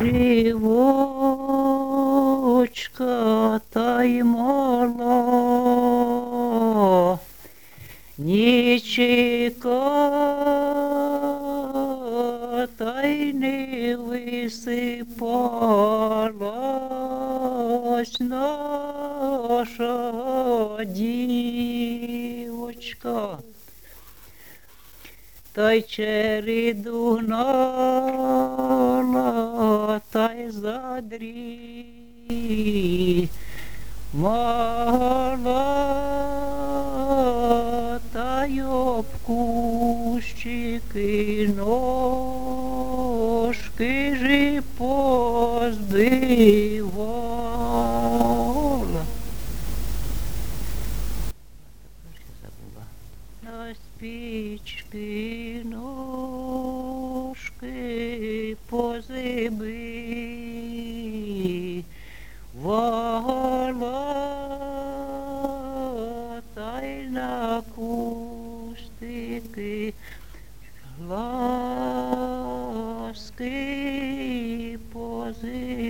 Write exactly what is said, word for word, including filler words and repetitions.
Дівочка та й мала, ні чека та й не висипалась наша дівочка. Та й череду гнала, та й задрі мала, та й об кущики ножки ж позбивала. На спічки ножки позибивала, та й на кустики ласки позибивала.